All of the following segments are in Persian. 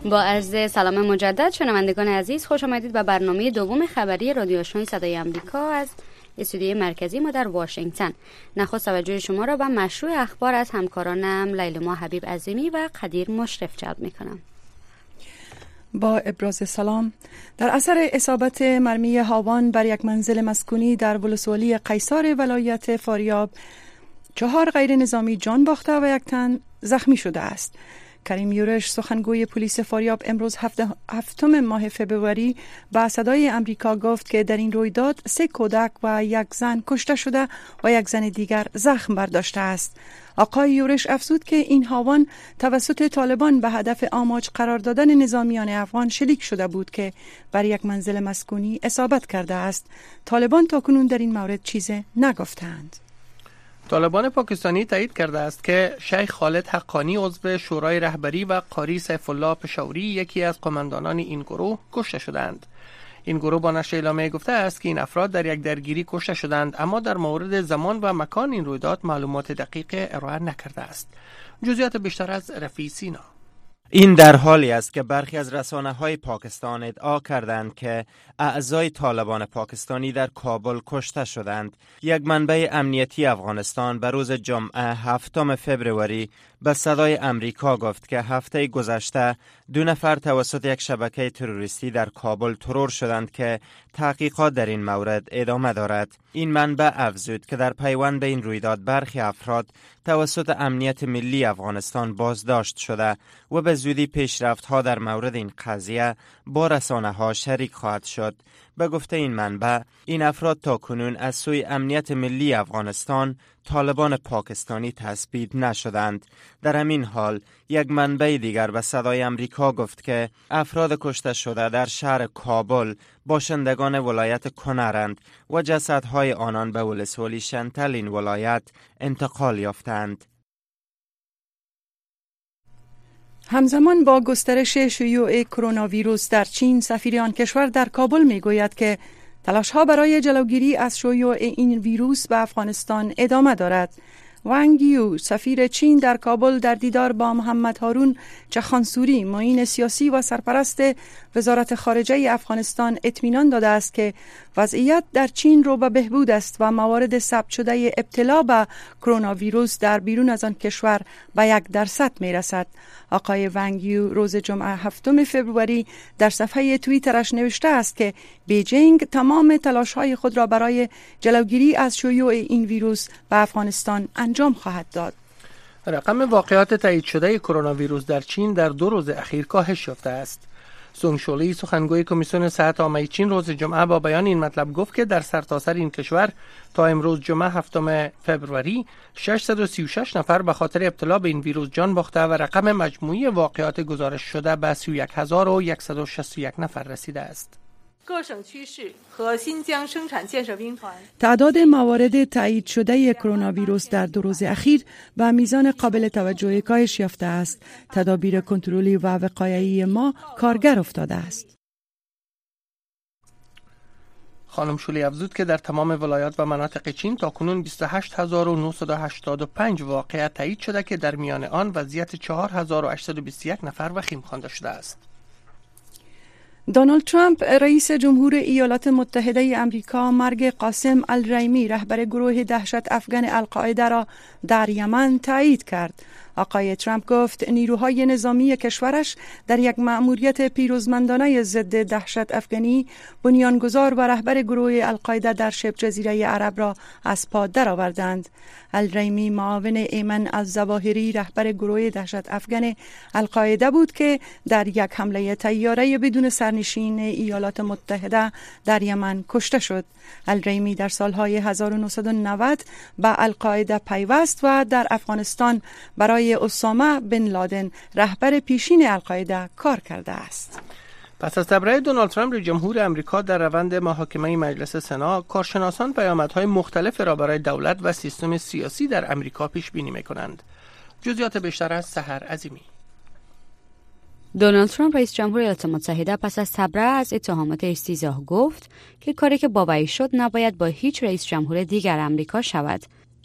با عرض سلام مجدد شنوندگان عزیز، خوش آمدید به برنامه دوم خبری رادیو آشنای صدای آمریکا از استودیوی مرکزی ما در واشنگتن. نخست توجه شما را به مشروع اخبار از همکارانم لیلما حبیب عظیمی و قدیر مشرف جلب می‌کنم. با ابراز سلام، در اثر اصابت مرمی هاوان بر یک منزل مسکونی در ولسوالی قیصار ولایت فاریاب 4 غیر نظامی جان باخته و 1 تن زخمی شده است. کریم یورش، سخنگوی پلیس فاریاب، امروز هفتم ماه فبروری با صدای آمریکا گفت که در این رویداد 3 کودک و 1 زن کشته شده و 1 زن دیگر زخم برداشته است. آقای یورش افزود که این هاوان توسط طالبان به هدف آماج قرار دادن نظامیان افغان شلیک شده بود که بر 1 منزل مسکونی اصابت کرده است. طالبان تاکنون در این مورد چیزی نگفتند. طالبان پاکستانی تایید کرده است که شیخ خالد حقانی عضو شورای رهبری و قاری سیف الله پشاوری یکی از قماندانان این گروه کشته شدند. این گروه با نشر اعلامیه گفته است که این افراد در یک درگیری کشته شدند، اما در مورد زمان و مکان این رویداد معلومات دقیق ارائه نکرده است. جزئیات بیشتر از رفیع سینا. این در حالی است که برخی از رسانه‌های پاکستان ادعا کردند که اعضای طالبان پاکستانی در کابل کشته شدند. یک منبع امنیتی افغانستان به روز جمعه 7 فبروری به صدای آمریکا گفت که هفته گذشته 2 نفر توسط یک شبکه تروریستی در کابل ترور شدند که تحقیقات در این مورد ادامه دارد. این منبع افزود که در پیوند به این رویداد برخی افراد توسط امنیت ملی افغانستان بازداشت شده و به زودی پیشرفت‌ها در مورد این قضیه با رسانه‌ها شریک خواهد شد. به گفته این منبع، این افراد تاکنون از سوی امنیت ملی افغانستان طالبان پاکستانی تثبیت نشدند. در همین حال یک منبع دیگر به صدای آمریکا گفت که افراد کشته شده در شهر کابل باشندگان ولایت کنرند و جسدهای آنان به ولسوالی شنتل این ولایت انتقال یافتند. همزمان با گسترش شیوع کرونا ویروس در چین، سفیر آن کشور در کابل میگوید که تلاش‌ها برای جلوگیری از شیوع این ویروس به افغانستان ادامه دارد. وانگ یو، سفیر چین در کابل، در دیدار با محمد هارون چخانسوری، معین سیاسی و سرپرست وزارت خارجه افغانستان اطمینان داده است که وضعیت در چین رو به بهبود است و موارد ثبت شده ابتلا به کرونا ویروس در بیرون از آن کشور به 1% میرسد. آقای وانگ یو روز جمعه 7 فبروری در صفحه توییترش نوشته است که بیجینگ تمام تلاش‌های خود را برای جلوگیری از شیوع این ویروس به افغانستان انجام خواهد داد. رقم واقعات تایید شده کرونا ویروس در چین در 2 روز اخیر کاهش یافته است. سونگ شولی، سخنگوی کمیسیون صحت عامه چین، روز جمعه با بیان این مطلب گفت که در سرتاسر این کشور تا امروز جمعه 7 فبروری 636 نفر به خاطر ابتلا به این ویروس جان باخته و رقم مجموعی واقعات گزارش شده به 31161 نفر رسیده است. تعداد موارد تایید شده کرونا ویروس در 2 روز اخیر به میزان قابل توجهی کاهش یافته است. تدابیر کنترلی و وقایعی ما کارگر افتاده است. خانم شولی افزود که در تمام ولایات و مناطق چین تاکنون 28985 واقعه تایید شده که در میان آن وضعیت 4821 نفر وخیم خوانده شده است. دونالد ترامپ، رئیس جمهور ایالات متحده آمریکا، مرگ قاسم الریمی، رهبر گروه دهشت افغان القاعده را در یمن تایید کرد. آقای ترامپ گفت نیروهای نظامی کشورش در یک مأموریت پیروزمندانه ضد دهشت افغانی بنیانگذار و رهبر گروه القاعده در شبه جزیره عرب را از پا درآوردند. الریمی معاون ایمن الظواهری، رهبر گروه دهشت افغان القاعده بود که در یک حمله طیاره بدون سرنشین ایالات متحده در یمن کشته شد. الریمی در سالهای 1990 به القاعده پیوست و در افغانستان برای اسامه بن لادن، رهبر پیشین القاعده، کار کرده است. پس از تبرئه دونالد ترامپ رئیس جمهور آمریکا در روند محاکمه مجلس سنا، کارشناسان پیامدهای مختلف را برای دولت و سیستم سیاسی در آمریکا پیش بینی می‌کنند. جزئیات بیشتر از سحر عظیمی. دونالد ترامپ رئیس جمهور ایالات متحده پس از تبرئه از اتهامات استیضاح گفت که کاری که با وی شد نباید با هیچ رئیس جمهور دیگر آمریکا شود.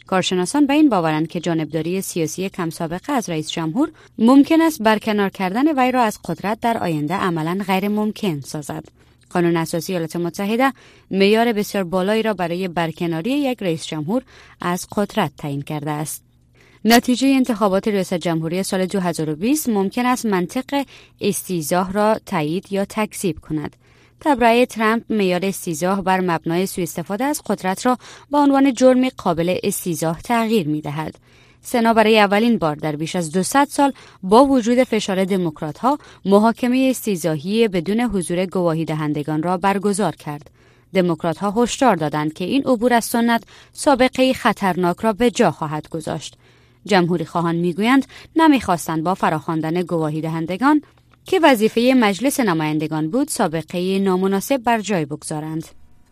کارشناسان به این باورند که جانبداری سیاسی کم سابقه از رئیس جمهور ممکن است برکنار کردن وی را از قدرت در آینده عملاً غیر ممکن سازد. قانون اساسی ایالات متحده معیار بسیار بالایی را برای برکناری یک رئیس جمهور از قدرت تعیین کرده است. نتیجه انتخابات ریاست جمهوری سال 2020 ممکن است منطق استیضاح را تایید یا تکذیب کند. تبرئه ترامپ معیار استیضاح بر مبنای سوء استفاده از قدرت را به عنوان جرمی قابل استیضاح تغییر می‌دهد. سنا برای اولین بار در بیش از 200 سال با وجود فشار دموکرات‌ها محاکمه استیضاحی بدون حضور گواهی دهندگان را برگزار کرد. دموکرات‌ها هشدار دادند که این عبور از سنت سابقه خطرناک را به جا خواهد گذاشت. جمهوری خواهان میگویند نمیخواستند با فراخواندن گواهی دهندگان که وظیفه مجلس نمایندگان بود سابقه نامناسب بر جای بگذارند.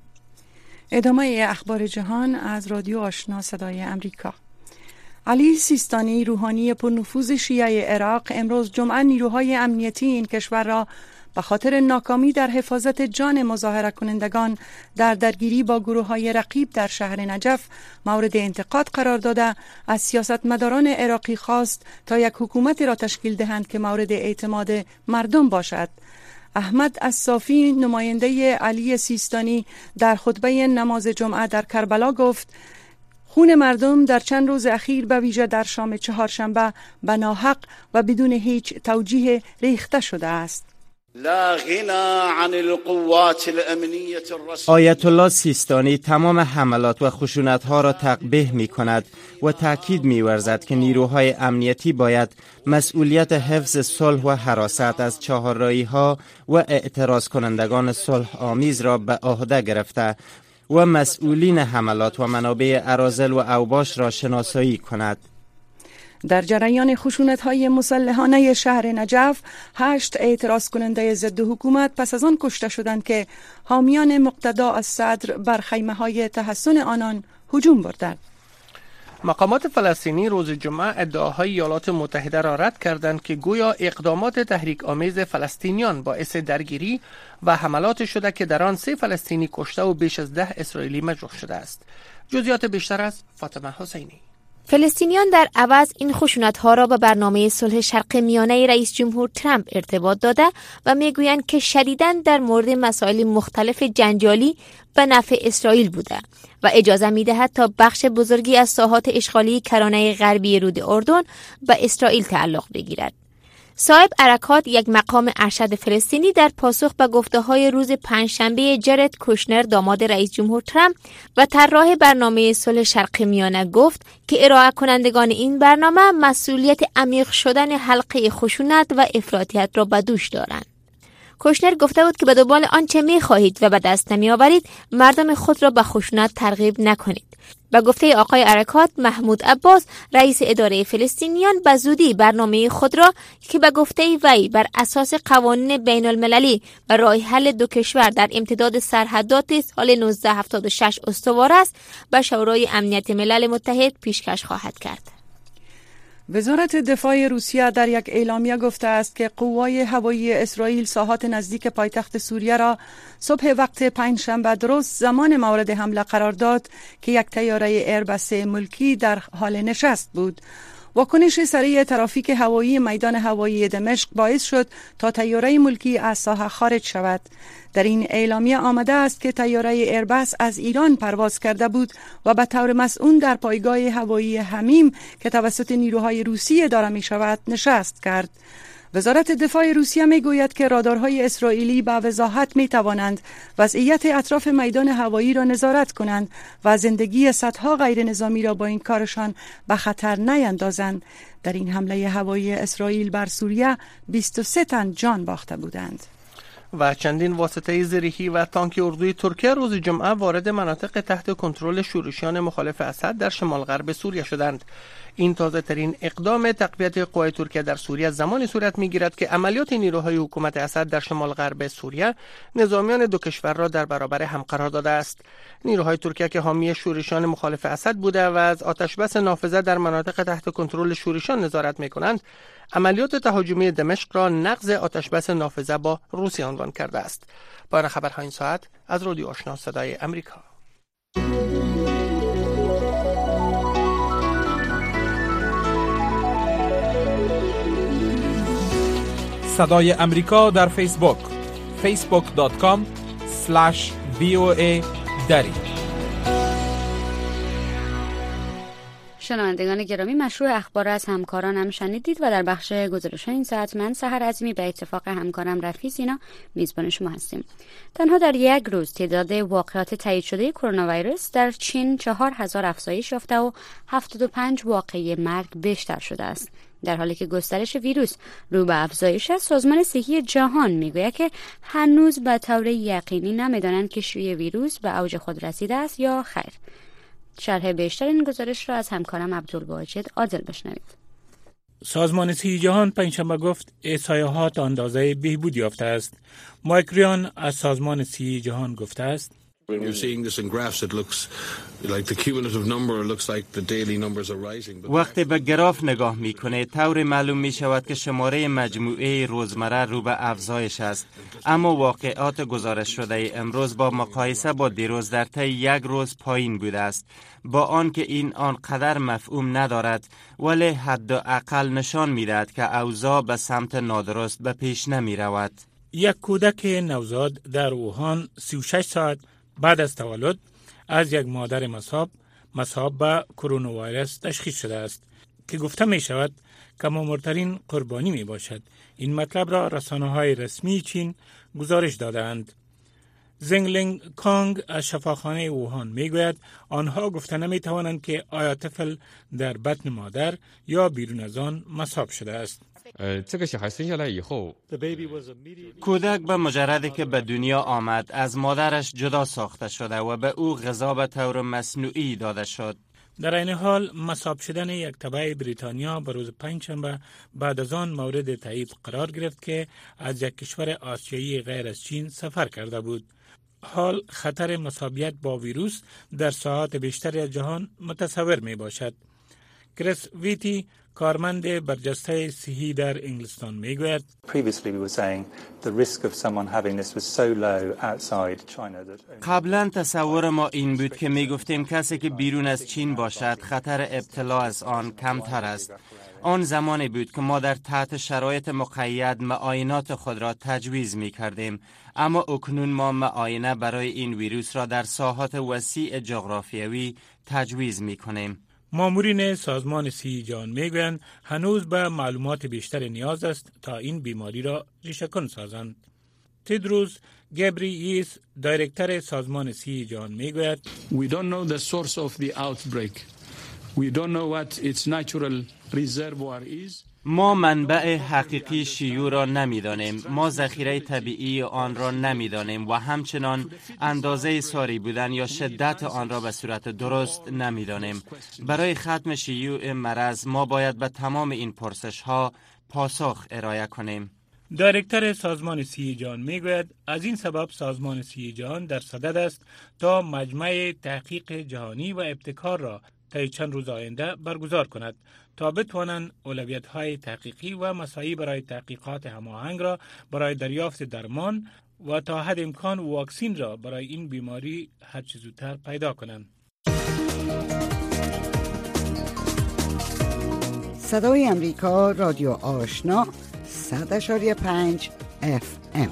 ادامه اخبار جهان از رادیو آشنا صدای امریکا. علی سیستانی، روحانی پرنفوذ شیعه عراق، امروز جمعه نیروهای امنیتی این کشور را به خاطر ناکامی در حفاظت جان مظاهره کنندگان در درگیری با گروه‌های رقیب در شهر نجف مورد انتقاد قرار داده از سیاستمداران عراقی خواست تا یک حکومت را تشکیل دهند که مورد اعتماد مردم باشد. احمد الصافی، نماینده علی سیستانی، در خطبه نماز جمعه در کربلا گفت: خون مردم در چند روز اخیر به ویژه در شام چهارشنبه به ناحق و بدون هیچ توجیه ریخته شده است. لا غنى عن القوات الامنیه الرسمیه. آیت الله سیستانی تمام حملات و خشونت‌ها را تقبیح می‌کند و تأکید می‌ورزد که نیروهای امنیتی باید مسئولیت حفظ صلح و حراست از چهارراهی‌ها و اعتراض کنندگان صلح آمیز را به عهده گرفته و مسئولین حملات و منابع اراذل و اوباش را شناسایی کند. در جریان خشونت‌های مسلحانه شهر نجف 8 اعتراض کننده ضد حکومت پس از آن کشته شدند که حامیان مقتدا از صدر بر خیمه‌های تحصن آنان هجوم بردند. مقامات فلسطینی روز جمعه ادعاهای ایالات متحده را رد کردند که گویا اقدامات تحریک آمیز فلسطینیان باعث درگیری و حملات شده که در آن 3 فلسطینی کشته و بیش از 10 اسرائیلی مجروح شده است. جزئیات بیشتر از فاطمه حسینی. فلسطینیان در عوض این خشونت‌ها را به برنامه صلح شرق میانه رئیس جمهور ترامپ ارتباط داده و میگویند که شدیداً در مورد مسائل مختلف جنجالی به نفع اسرائیل بوده و اجازه می‌دهد تا بخش بزرگی از ساحات اشغالی کرانه غربی رود اردن به اسرائیل تعلق بگیرد. صاحب حرکات، یک مقام ارشد فلسطینی، در پاسخ به گفته‌های روز پنجشنبه جرد کوشنر، داماد رئیس جمهور ترامپ و طراح برنامه صلح شرق میانه، گفت که ارائه کنندگان این برنامه مسئولیت عمیق شدن حلقه خشونت و افراطیت را به دوش دارند. کوشنر گفته بود که به دنبال آنچه می‌خواهید و به دست نمی‌آورید مردم خود را به خشونت ترغیب نکنید. به گفته آقای حرکات، محمود عباس، رئیس اداره فلسطینیان، به زودی برنامه خود را که به گفته وی بر اساس قوانین بین المللی و راه حل دو کشور در امتداد سرحدات سال 1976 استوار است، به شورای امنیت ملل متحد پیشکش خواهد کرد. وزارت دفاع روسیه در یک اعلامیه گفته است که قوای هوایی اسرائیل ساحات نزدیک پایتخت سوریه را صبح وقت پنجشنبه درست زمان مورد حمله قرار داد که یک طیاره ایربس ملکی در حال نشست بود. واکنش سریع ترافیک هوایی میدان هوایی دمشق باعث شد تا طیاره ملکی از ساحه خارج شود. در این اعلامیه آمده است که طیاره ایربس از ایران پرواز کرده بود و به طور مسئول در پایگاه هوایی حمیم که توسط نیروهای روسیه اداره می شود نشست کرد. وزارت دفاع روسیه می گوید که رادارهای اسرائیلی با وضاحت می توانند وضعیت اطراف میدان هوایی را نظارت کنند و زندگی صدها غیر نظامی را با این کارشان به خطر نیندازند. در این حمله هوایی اسرائیل بر سوریه 23 تن جان باخته بودند. و چندین واسطه زرهی و تانک اردوی ترکیه روز جمعه وارد مناطق تحت کنترل شورشیان مخالف اسد در شمال غرب سوریه شدند. این تازه ترین اقدام تقویت قوای ترکیه در سوریه زمانی صورت میگیرد که عملیات نیروهای حکومت اسد در شمال غرب سوریه نظامیان دو کشور را در برابر هم قرار داده است. نیروهای ترکیه که حامی شورشیان مخالف اسد بوده و از آتشبس نافذه در مناطق تحت کنترل شورشیان نظارت میکنند، عملیات تهاجمی دمشق را نقض آتشبس نافذه با روسیه عنوان کرده است. پایان خبرهای این ساعت از رادیو آشنا صدای امریکا. صدای امریکا در فیسبوک facebook.com/VOA دری. شنوندگان گرامی، مشروع اخبار از همکارانم شنیدید و در بخش گزارش این ساعت من سحر عظیمی به اتفاق همکارم رفیع سینا میزبان شما هستیم. تنها در یک روز تعداد واقعات تایید شده کرونا ویروس در چین 4000 افزایش یافته و 75 واقعه مرگ بیشتر شده است. در حالی که گسترش ویروس رو به افزایش است، سازمان صحی جهان میگوید که هنوز به طور یقینی نمیدانند که شیوع ویروس به اوج خود رسیده است یا خیر. شرح بیشتر این گزارش را از همکارم عبدالواجد عادل بشنوید. سازمان صحی جهان پنجشنبه گفت احصایه‌ها تا اندازه بهبود یافته است. مایک ریان از سازمان صحی جهان گفته است: وقتی به گراف نگاه میکنه طور معلوم می شود که شماره مجموعه روزمره رو به افزایش است، اما واقعات گزارش شده امروز با مقایسه با دیروز در طی یک روز پایین بوده است. با آنکه این آنقدر مفهوم ندارد، ولی حداقل نشان میدهد که اوضاع به سمت نادرست به پیش نمی رود. یک کودک نوزاد در ووهان 36 ساعت بعد از تولد از یک مادر مصاب به کرونا ویروس تشخیص شده است که گفته می شود کم‌عمرترین قربانی می باشد. این مطلب را رسانه‌های رسمی چین گزارش دادند. زنگلینگ کانگ از شفاخانه ووهان می گوید آنها گفته نمی توانند که آیا طفل در بطن مادر یا بیرون از آن مصاب شده است. کودک به مجردی که به دنیا آمد از مادرش جدا ساخته شده و به او غذا به طور مصنوعی داده شد. در این حال مصاب شدن یک تبع بریتانیا به روز پنجشنبه بعد از آن مورد تایید قرار گرفت که از یک کشور آسیایی غیر از چین سفر کرده بود. حال خطر مصابیت با ویروس در ساحات بیشتری از جهان متصور می باشد. کریس ویتی کارمند برجسته صحی در انگلستان میگوید قبلا تصور ما این بود که میگفتیم کسی که بیرون از چین باشد خطر ابتلا از آن کمتر است. آن زمانی بود که ما در تحت شرایط مقید معاینات خود را تجویز می کردیم، اما اکنون ما معاینه برای این ویروس را در ساحات وسیع جغرافیایی تجویز می کنیم. مامورین سازمان صحی جهان میگویند هنوز به معلومات بیشتر نیاز است تا این بیماری را ریشه‌کن سازند. تدروس گبریئیس دایرکتور سازمان صحی جهان میگوید We don't know the source of the outbreak. We don't know what its natural reservoir is. ما منبع حقیقی شیوع را نمی‌دانیم، ما ذخیره طبیعی آن را نمی‌دانیم و همچنان اندازه ساری بودن یا شدت آن را به صورت درست نمی‌دانیم. برای ختم شیوع مرض ما باید به تمام این پرسش‌ها پاسخ ارائه کنیم. دایرکتور سازمان صحی جهان میگوید از این سبب سازمان صحی جهان در صدد است تا مجمع تحقیق جهانی و ابتکار را طی چند روز آینده برگزار کند تا بتوانند اولویت‌های تحقیقی و مساعی برای تحقیقات هماهنگ را برای دریافت درمان و تا حد امکان واکسین را برای این بیماری هرچه زودتر پیدا کنند. صدای امریکا رادیو آشنا 100.5 FM.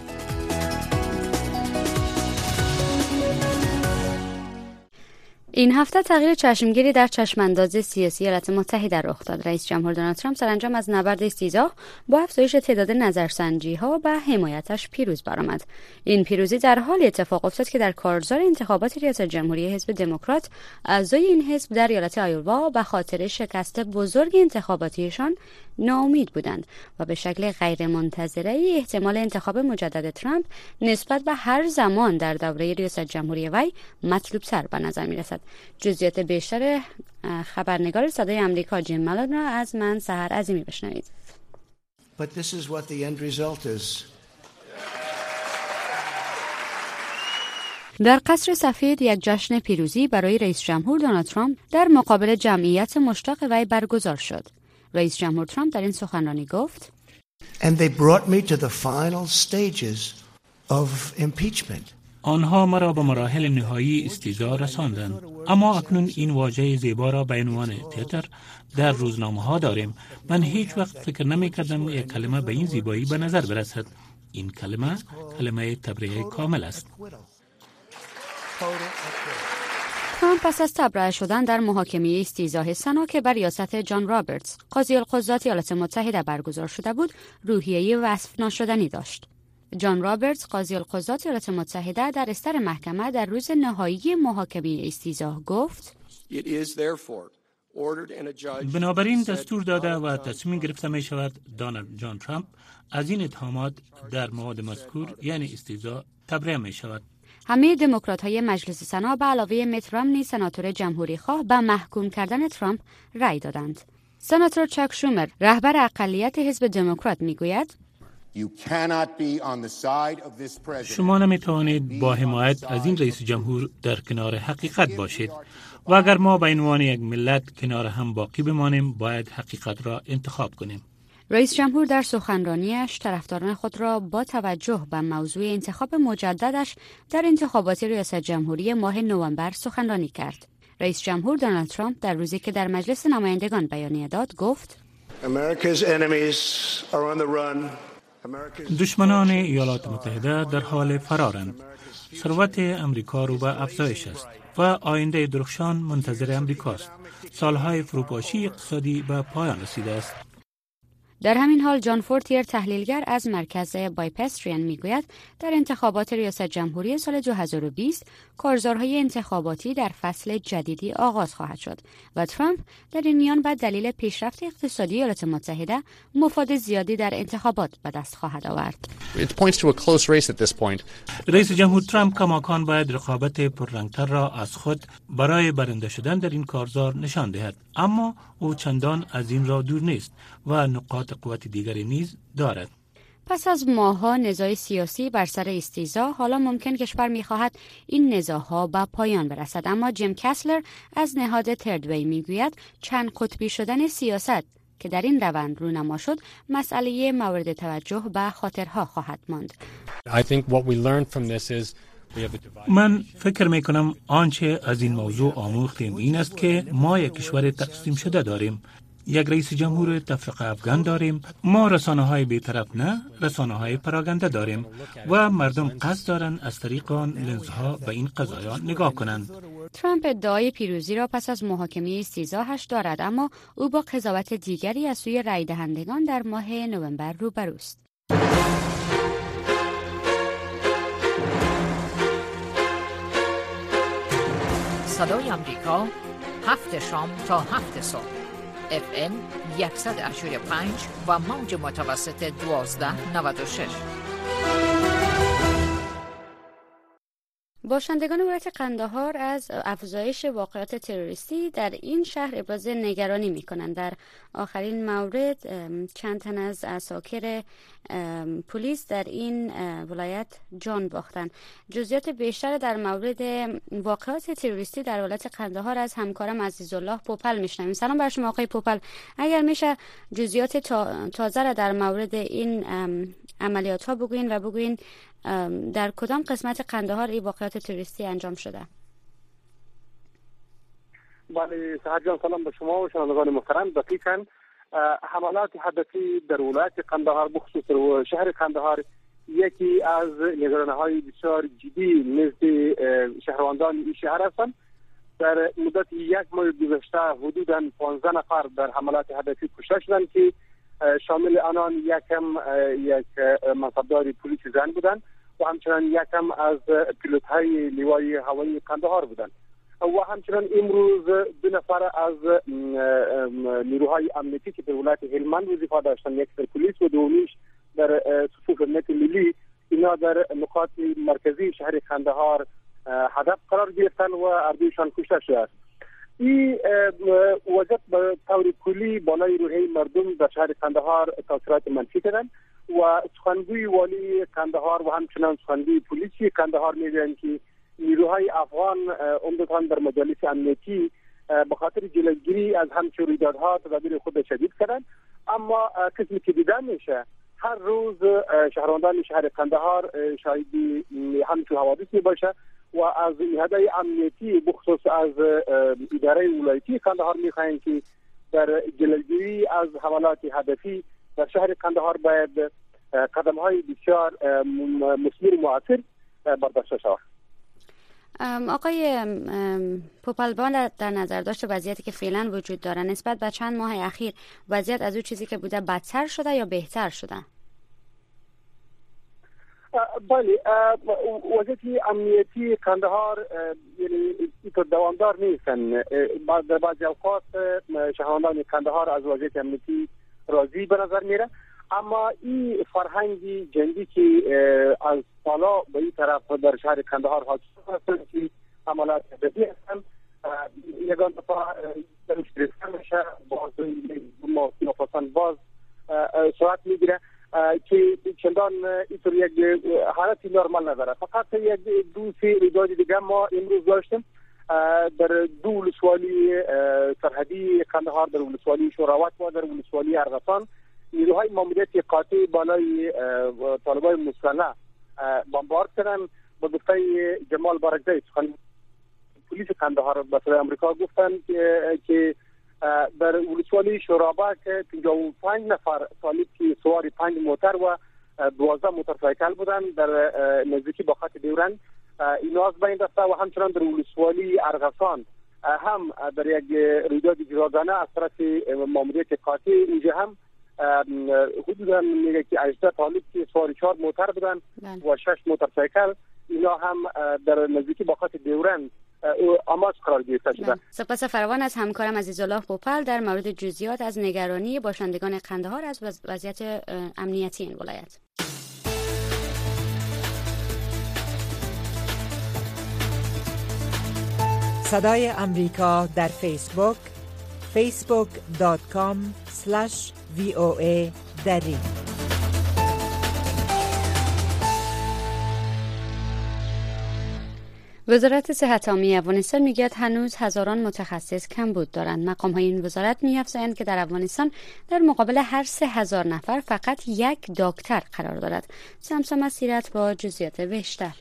این هفته تغییر چشمگیری در چشمانداز سیاسی ایالات متحده رخ داد. رئیس جمهور دونالد ترامپ سرانجام از نبرد استیضاح با افزایش تعداد نظرسنجی‌ها به حمایتش پیروز برآمد. این پیروزی در حال اتفاق افتاد که در کارزار انتخابات ریاست جمهوری حزب دموکرات اعضای این حزب در ایالت آیووا به خاطر شکست بزرگ انتخاباتیشان ناامید بودند و به شکل غیرمنتظره احتمال انتخاب مجدد ترامپ نسبت به هر زمان در دوره ریاست جمهوری وی مطلوب‌تر به نظر می‌رسد. جزئیات بیشتر خبرنگار صدای آمریکا جیم مالون را از من سحر عظیمی بشنوید. But this is what the end result is. در قصر سفید یک جشن پیروزی برای رئیس جمهور دونالد ترامپ در مقابل جمعیت مشتاق وی برگزار شد. رئیس جمهور ترامپ در این سخنرانی گفت And they brought me to the final stages of impeachment. آنها مرا به مراحل نهایی استیزا رساندند، اما اکنون این واژه زیبا را به عنوان تیتر در روزنامه ها داریم. من هیچ وقت فکر نمی کردم یک کلمه به این زیبایی به نظر برسد. این کلمه تبرئه کامل است. ترامپ پس از تبرئه شدن در محاکمه استیضاح سنا که بر ریاست جان رابرتس قاضی القضات ایالات متحده برگزار شده بود، روحیه وصف ناشدنی داشت. جان رابرتس قاضی القضات ایالات متحده در استر محکمه در روز نهایی محاکمه استیضاح گفت: بنابراین دستور داده و تصمیم گرفته می شود دونالد جان ترامپ از این اتهامات در مواد مذکور یعنی استیضاح تبرئه می شود. همه دموکرات‌های مجلس سنا به علاوه میت رامنی سناتور جمهوری خواه به محکوم کردن ترامپ رأی دادند. سناتور چاک شومر رهبر اقلیت حزب دموکرات میگوید: شما نمیتوانید با حمایت از این رئیس جمهور در کنار حقیقت باشید و اگر ما به عنوان یک ملت کنار هم باقی بمانیم باید حقیقت را انتخاب کنیم. رئیس جمهور در سخنرانیش طرفداران خود را با توجه به موضوع انتخاب مجددش در انتخابات ریاست جمهوری ماه نوامبر سخنرانی کرد. رئیس جمهور دونالد ترامپ در روزی که در مجلس نمایندگان بیانیه داد گفت: دشمنان ایالات متحده در حال فرارند. ثروت امریکا رو به افزایش است و آینده درخشان منتظر امریکاست. سالهای فروپاشی اقتصادی به پایان رسیده است. در همین حال جان فورتیر تحلیلگر از مرکز بایپستریان میگوید در انتخابات ریاست جمهوری سال 2020 کارزارهای انتخاباتی در فصل جدیدی آغاز خواهد شد و ترامپ در این میان به دلیل پیشرفت اقتصادی ایالات متحده مفاد زیادی در انتخابات به دست خواهد آورد. رئیس جمهور ترامپ کماکان باید رقابت پررنگتر را از خود برای برنده شدن در این کارزار نشان دهد، اما او چندان از این را دور نیست و نقاط قوت دیگری نیز دارد. پس از ماه‌ها نزاع سیاسی بر سر استیضاح، حالا ممکن کشور می‌خواهد این نزاع‌ها به پایان برسد، اما جیم کسلر از نهاد تردوی میگوید چند قطبی شدن سیاست که در این روند رونما شد مسئله مورد توجه به خاطرها خواهد ماند. من فکر می کنم آنچه از این موضوع آموختیم این است که ما یک کشور تقسیم شده داریم. یک رئیس جمهور تفرقه افغان داریم. ما رسانه‌های بی‌طرف نه، رسانه‌های پراگنده داریم و مردم قصد دارند از طریق آن لنزها به این قضایا نگاه کنند. ترامپ ادعای پیروزی را پس از محاکمه استیضاحش دارد، اما او با قضاوت دیگری از سوی رای دهندگان در ماه نوامبر روبروست. صدای آمریکا 7 شام تا 7 صبح FM 100.5 و موج متوسط 1296. باشندگان ولایت قندهار از افزایش واقعات تروریستی در این شهر ابراز نگرانی می‌کنند. در آخرین مورد چند تن از عساکر پلیس در این ولایت جان باختند. جزئیات بیشتر در مورد واقعات تروریستی در ولایت قندهار از همکارم عزیزالله پوپل میشنویم. سلام بر شما آقای پوپل، اگر میشه جزئیات تازه را در مورد این عملیات ها بگوین و بگوین در کدام قسمت قندهار این واقعات تروریستی انجام شده؟ بله سهر جان، سلام به شما و شنوندگان محترم. دقیقاً حملات هدفی در ولایت قندهار بخصوص شهر قندهار یکی از نگرانی‌های بسیار جدی نزد شهروندان این شهر هستند. در مدت یک ماه گذشته حدوداً 15 نفر در حملات هدفی کشته شدند که شامل آنان یک منصبدار پلیس زن بودند و همچنان یکم از پیلوت‌های نیروی هوایی قندهار بودند و همچنان امروز 2 نفر از نیروهای امنیتی که در ولایت هلمند وظیفه داشتند، یک در پلیس و دومیش در صفوف امنیت ملی، اینا در نقاط مرکزی شهر قندهار هدف قرار گرفتند و اردویشان کشته شده است. این وضعیت به طور کلی بالای روحیه مردم در شهر قندهار تاثیرات منفی دارند و سخنگوی والی قندهار و همچنان سخنگوی پلیسی قندهار میگویند که نیروهای افغان عمدتاً در مجالس امنیتی به خاطر جلوگیری از همچون رویدادها تدابیر خود شدید کردند، اما قسمی که دیده میشه هر روز شهروندان شهر قندهار شاهد همچون حوادث می باشه و از هدای امنیتی بخصوص از اداره ولایتی قندهار می خواهیم که در جلوگیری از حملات هدفی در شهر قندهار باید قدم های بسیار مثمر و مؤثر برداشته شود. آقای پوپلبان در نظر داشته وضعیتی که فعلا وجود داره نسبت به چند ماه اخیر وضعیت از اون چیزی که بوده بدتر شده یا بهتر شده؟ بله، وضعیت امنیتی قندهار یعنی دوامدار نیستن. در بعضی اوقات شهروندان قندهار از وضعیت امنیتی راضی به نظر میره، اما این فرهنگی جنگی که از سالا به این طرف در شهر قندهار حاصل هستند که حملات هدفی هستند، یگان دفعه درشتریفتن میشه، باز نفسان باز سرعت میگیره که چندان اینطور یک حالتی نرمال نداره. فقط یک دو سه رویداد دیگه ما امروز داشتیم در دو ولسوالی سرحدی قندهار، در ولسوالی شوراوت و در ولسوالی ارغسان نیروهای ماموریت قاطع بالای طالبای مسلح بمبارد کردن. به گفته جمال بارکزی سخن پلیس قندهار به صدای آمریکا گفتن که در ولسوالی شورابک 55 نفر طالب که سوار 5 موتر و 12 موتورسایکل بودن در نزدیکی با خط دیورند اینا از بین رفته و همچنان در ولسوالی ارغسان هم در یک رویداد جداگانه از طرف ماموریت قاطع اینجا هم حدودا میگه که 18 طالب که سوار 4 موتر بودن و 6 موتورسایکل اینا هم در نزدیکی با خط دیورند آماج قرار گرفته شده. سپاس فراوان از همکارم عزیزالله پوپل در مورد جزئیات از نگرانی باشندگان قندهار از وضعیت امنیتی این ولایت. صدای امریکا در فیسبوک facebook.com/VOA دری. وزارت صحت عامه افغانستان میگوید هنوز هزاران متخصص کمبود دارند. مقام‌های این وزارت می‌افزایند که در افغانستان در مقابل هر 3000 نفر فقط یک دکتر قرار دارد. سمسام مسیرت با جزئیات بیشتر.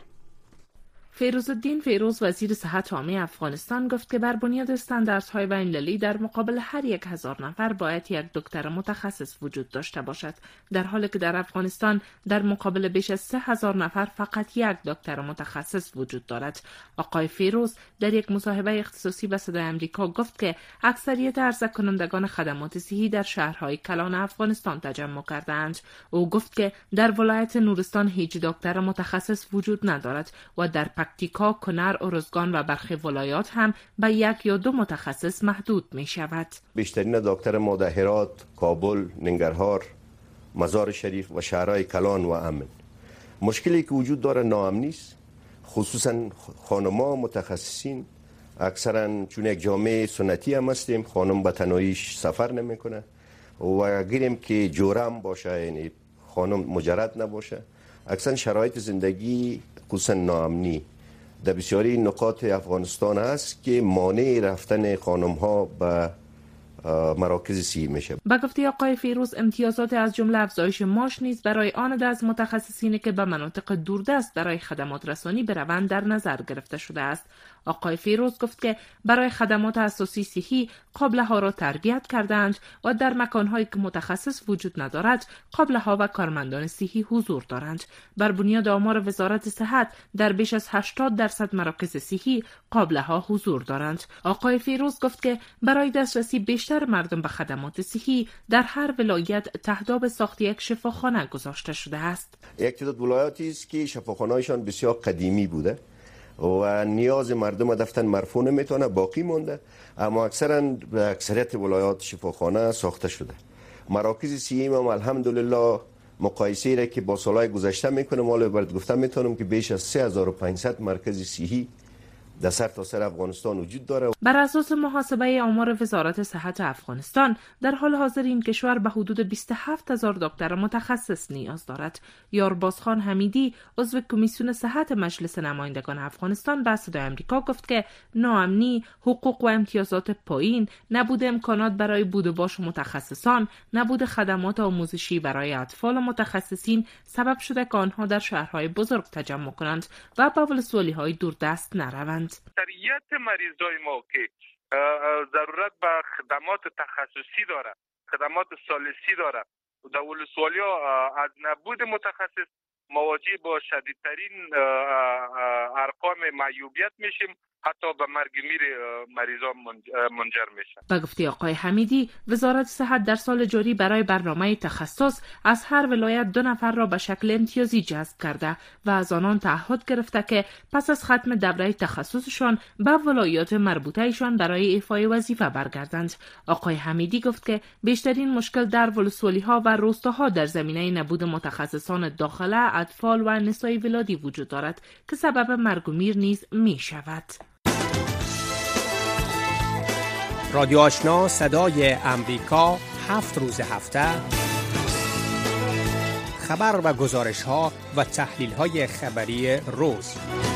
فیروزالدین فیروز وزیر صحت عامه افغانستان گفت که بر بنیاد استانداردهای بین‌المللی در مقابل هر 1000 نفر باید یک دکتر متخصص وجود داشته باشد، در حالی که در افغانستان در مقابل بیش از 3000 نفر فقط یک دکتر متخصص وجود دارد. آقای فیروز در یک مصاحبه اختصاصی به صدای آمریکا گفت که اکثریت عرضه کنندگان خدمات صحی در شهرهای کلان افغانستان تجمع کردند. او گفت که در ولایت نورستان هیچ دکتر متخصص وجود ندارد و در پکتیکا، کنر، ارزگان و برخی ولایات هم به 1 یا 2 متخصص محدود می شود. بیشترین دکتر ما در هرات، کابل، ننگرهار، مزار شریف و شهرهای کلان و امن. مشکلی که وجود داره ناامنی است، خصوصا خانم‌ها متخصصین اکثرا چون یک جامعه سنتی هم هستیم، خانم به تنهاییش سفر نمیکنه و اگریم که جورم باشه یعنی خانم مجرد نباشه، اکثر شرایط زندگی خصوصا ناامنی در بسیاری نقاط افغانستان هست که مانع رفتن خانم ها به مراکز صحی میشه. با گفته آقای فیروز امتیازات از جمله افزایش معاش نیز برای آن از متخصصینی که به مناطق دوردست برای خدمات رسانی بروند در نظر گرفته شده است. آقای فیروز گفت که برای خدمات اساسی صحی قابله‌ها را تربیت کردند و در مکان‌هایی که متخصص وجود ندارد قابله‌ها و کارمندان صحی حضور دارند. بر بنیاد آمار وزارت صحت در بیش از 80% مراکز صحی قابله‌ها حضور دارند. آقای فیروز گفت که برای دسترسی بیشتر مردم به خدمات صحی در هر ولایت تهداب ساخت یک شفاخانه گذاشته شده است. یک تعداد ولایاتی است که شفاخانه‌هایشان بسیار قدیمی بوده و نیاز مردم دفتن مرفوع نمیتونه باقی مونده، اما اکثریت ولایات شفاخانه ساخته شده. مراکز صحی هم الحمدلله مقایسه را که با سالهای گذشته میکنه، مال برات گفتم میتونم که بیش از 3500 مرکز صحی در سرتاسر افغانستان وجود داره. بر اساس محاسبه آمار وزارت صحت افغانستان در حال حاضر این کشور به حدود 27,000 دکتر متخصص نیاز دارد. یاربازخان حمیدی عضو کمیسیون صحت مجلس نمایندگان افغانستان به صدای آمریکا گفت که ناامنی، حقوق و امتیازات پایین، نبود امکانات برای بود و باش متخصصان، نبود خدمات آموزشی برای اطفال و متخصصین سبب شده که آنها در شهرهای بزرگ تجمع کنند و به ولسوالی‌های دوردست نروند. اکثریت مریضای ما که ضرورت به خدمات تخصصی داره، خدمات ثالثی داره، در ولسوالی‌ها از نبود متخصص مواجه با شدیدترین ارقام معیوبیت میشیم، حتی به مرگ میر مریضان منجر میشه. به گفته آقای حمیدی، وزارت صحت در سال جاری برای برنامه تخصص از هر ولایت 2 نفر را به شکل امتیازی جذب کرده و از آنان تعهد گرفته که پس از ختم دوره تخصصشان به ولایات مربوطه‌شان برای ایفای وظیفه برگردند. آقای حمیدی گفت که بیشترین مشکل در ولسوالی‌ها و روستاها در زمینه نبود متخصصان داخله، اطفال و نسای ولادی وجود دارد که سبب مرگ و میر نیز می شود. رادیو آشنا صدای امریکا 7 روز هفته خبر و گزارش ها و تحلیل های خبری روز.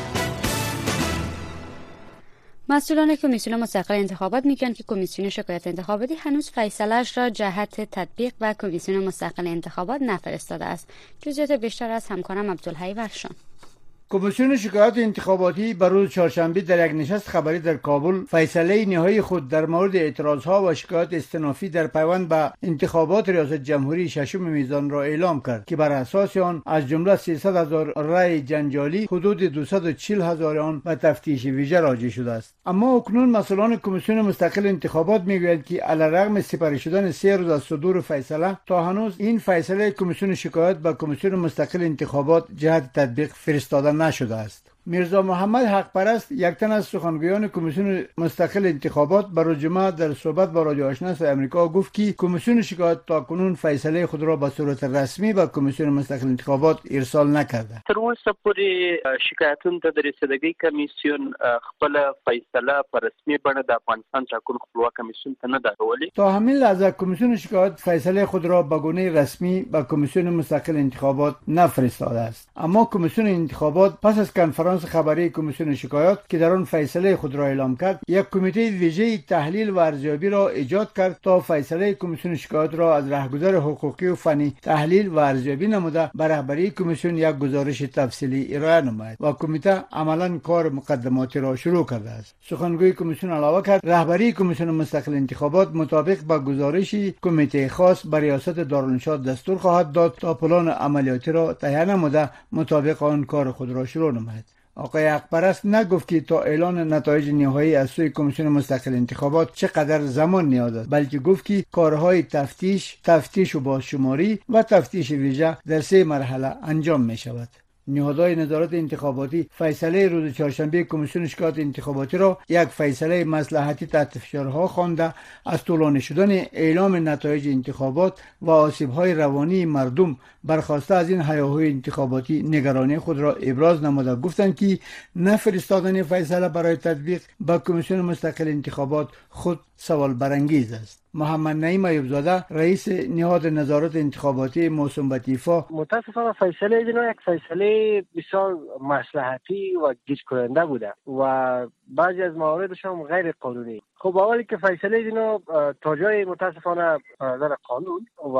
مسئولان کمیسیون مستقل انتخابات میگن که کمیسیون شکایت انتخاباتی هنوز فیصله‌اش را جهت تطبیق و کمیسیون مستقل انتخابات نفرستاده است. جزئیات بیشتر از همکارم عبدالحی ورشان. کمیسیون شکایات انتخاباتی بر روز چهارشنبه در یک نشست خبری در کابل فیصله نهایی خود در مورد اعتراضها و شکایات استنافی در پیوند به انتخابات ریاست جمهوری 6 میزان را اعلام کرد که بر اساس آن از جمله 300,000 رای جنجالی حدود 240,000 آن به تفتیش ویژه راجع شده است. اما اکنون مسئولان کمیسیون مستقل انتخابات میگویند که علیرغم سپری شدن 3 روز از صدور فیصله تا هنوز این فیصله کمیسیون شکایات به کمیسیون مستقل انتخابات جهت تطبیق فرستاده نشده است. میرزا محمد حق پرست، یک تن از سخنگویان کمیسیون مستقل انتخابات، برای جمعه در صحبت با رادیو آشنا صدای آمریکا گفت که کمیسیون شکایات تاکنون فیصله خود را به صورت رسمی به کمیسیون مستقل انتخابات ارسال نکرده. تر اوسه پورې شکایتونو ته د رسیدګۍ کمیسیون خپل فیصله په رسمي بڼه د افغانستان ټاکنو خپلواک کمیسیون ته نه ده راوړې. تا همین لحظه کمیسیون شکایات فیصله خود را به گونه رسمی به کمیسیون مستقل انتخابات نفرستاده است. اما کمیسیون انتخابات پس از کنفرانس خبری کمیسیون شکایات که در آن فیصله خود را اعلام کرد، یک کمیته ویژه تحلیل و ارزیابی را ایجاد کرد تا فیصله کمیسیون شکایات را از راهگذر حقوقی و فنی تحلیل و ارزیابی نموده به رهبری کمیسیون یک گزارش تفصیلی ارائه نماید و کمیته عملاً کار مقدماتی را شروع کرده است. سخنگوی کمیسیون علاوه کرد رهبری کمیسیون مستقل انتخابات مطابق با گزارش کمیته خاص بر ریاست دارالانشاد دستور خواهد داد تا پلان عملیاتی را تهیه نموده مطابق آن کار خود را شروع نماید. آقای حق‌پرست نگفت که تا اعلان نتایج نهایی از سوی کمیسیون مستقل انتخابات چقدر زمان نیاز است، بلکه گفت که کارهای تفتیش و بازشماری و تفتیش ویژه در 3 مرحله انجام می شود. نهادهای نظارت انتخاباتی فیصله روز چهارشنبه کمیسیون شکایات انتخاباتی را یک فیصله مصلحتی تحت فشارها خوانده از طولانی شدن اعلام نتایج انتخابات و آسیب‌های روانی مردم برخواسته از این هیاهوی انتخاباتی نگرانی خود را ابراز نموده گفتند که نفرستادن فیصله برای تطبیق با کمیسیون مستقل انتخابات خود سوال برانگیز است. محمد نعیم ایوبزاده رئیس نهاد نظارت انتخاباتی موسوم به تیفا: متاسفانه فیصله اینا یک فیصله بسیار مصلحتی و گیج کننده بوده و بعضی از مواردش هم غیر قانونی. خب اولی که فیصله اینا تا جای متاسفانه در قانون و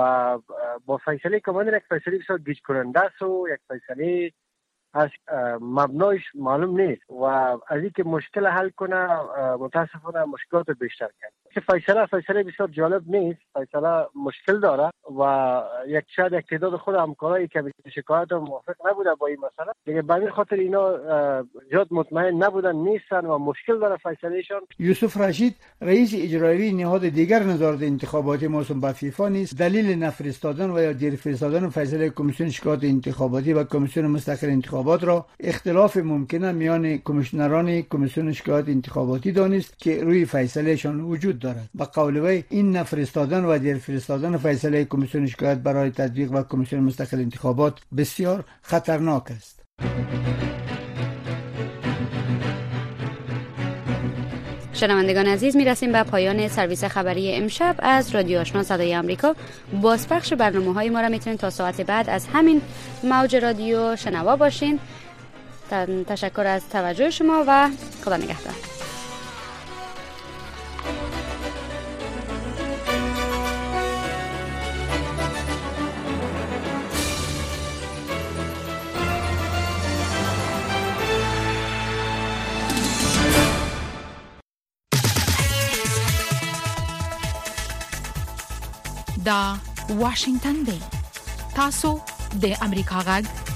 با فیصله که من یک فیصله بسیار گیج کننده است و یک فیصله از مبنایش معلوم نیست و از اینکه مشکل حل کنه متاسفانه مشکلات بیشتر کرد. که فیصله بسیار جالب نیست، فیصله مشکل داره و شاید یک تعداد خود همکارایی که شکایت موافق نبوده با این مسئله دیگه به این خاطر اینا زیاد مطمئن نبودن نیستن و مشکل داره فیصلهشون. یوسف رشید رئیس اجرایی نهاد دیگر نظارت انتخاباتی موسوم به فیفا نیز دلیل نفرستادن و یا دیر فرستادن فیصله کمیسیون شکایات انتخاباتی و کمیسیون مستقل انتخابات را اختلاف ممکنه میان کمیشنران کمیسیون شکایات انتخاباتی دانست که روی فیصلهشان وجود دارد. به قول وی این نفرستادن و دیر فرستادن فیصله کمیسیون شکایات برای تطبیق و کمیسیون مستقل انتخابات بسیار خطرناک است. شنوندگان عزیز، میرسیم به پایان سرویس خبری امشب از رادیو آشنا صدای آمریکا. بازپخش برنامه‌های ما را میتونید تا ساعت بعد از همین موج رادیو شنوا باشین. تشکر از توجه شما و خدا نگهدار. دا واشنگتن دی تاسو د امریکا غږ